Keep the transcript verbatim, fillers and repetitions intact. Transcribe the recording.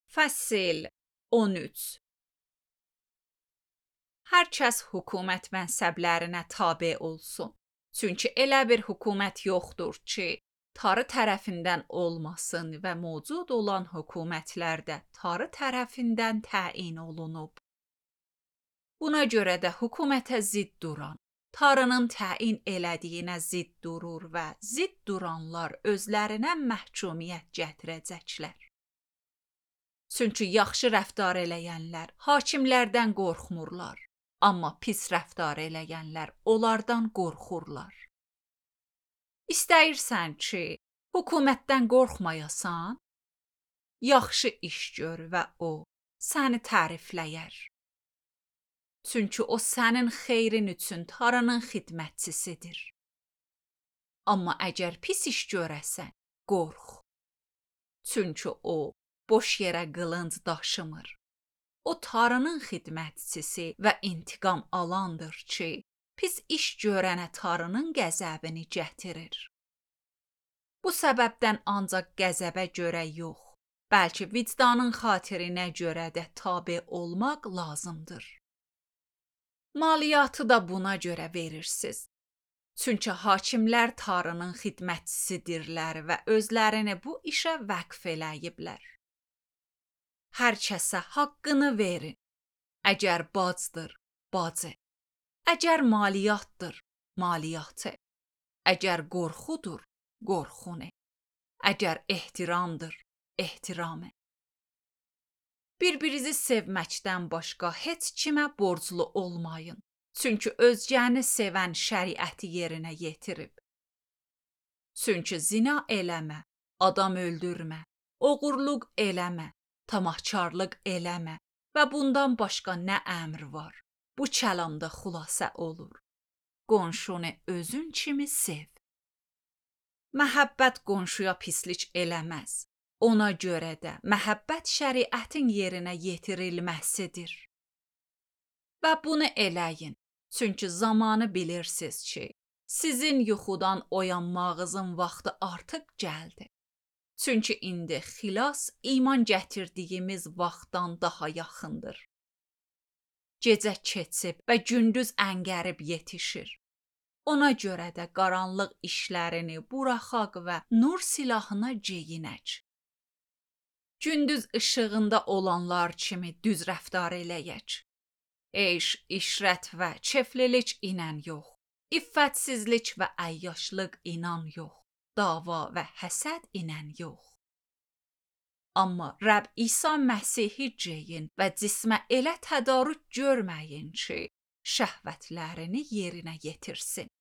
Fəsil on üç. Hər kəs hökumət mənsəblərinə tabe olsun. Çünki elə bir hökumət yoxdur ki, tarı tərəfindən olmasın və mövcud olan hökumətlər də tarı tərəfindən təyin olunub. Buna görə də hökumətə zidd duran, tarının təyin elədiyinə zidd durur və zidd duranlar özlərinə məhkumiyyət gətirəcəklər. Çünki yaxşı rəftar eləyənlər hakimlərdən qorxmurlar, amma pis rəftar eləyənlər onlardan qorxurlar. İstəyirsən ki, hökumətdən qorxmayasan? Yaxşı iş gör və o səni tərifləyər. Çünki o sənin xeyrin üçün tarının xidmətçisidir. Amma əgər pis iş görəsən, qorx. Çünki o boş yerə qılınc daşımır. O tarının xidmətçisi və intiqam alandır ki, pis iş görənə tarının qəzəbini gətirir. Bu səbəbdən ancaq qəzəbə görə yox, bəlkə vicdanın xatirinə görə də tabe olmaq lazımdır. Maliyyatı da buna görə verirsiniz. Çünki hakimlər tarının xidmətçisidirlər və özlərini bu işə vəqf eləyiblər. Hər kəsə haqqını verin. Əgər bacdır, bacı. Əgər maliyyatdır, maliyyatı. Əgər qorxudur, qorxunu. Əgər ehtiramdır, ehtiramı. Bir-birinizi sevməkdən başqa heç kimə borclu olmayın. Çünki özgəni sevən şəriəti yerinə yetirib. Çünki zina eləmə, adam öldürmə, oğurluq eləmə, tamahkarlıq eləmə və bundan başqa nə əmr var? Bu kəlamda xülasə olur. Qonşunu özün kimi sev. Məhəbbət qonşuya pislik eləməz. Ona görə də məhəbbət şəriətin yerinə yetirilməsidir. Və bunu eləyin, çünki zamanı bilirsiniz ki, sizin yuxudan oyanmağınızın vaxtı artıq gəldi. Çünki indi xilas iman gətirdiyimiz vaxtdan daha yaxındır. Gecə keçib və gündüz əngərib yetişir. Ona görə də qaranlıq işlərini buraxaq və nur silahına geyinək. Gündüz işığında olanlar kimi düz rəftar eləyək. Eş, işrət və keflilik inən yox. İffətsizlik və əyyaşlıq inan yox. Dava və həsəd inən yox. Amma Rəbb İsa Məsihi geyin və cismə elə tədarük görməyin ki, şəhvətlərini yerinə yetirsin.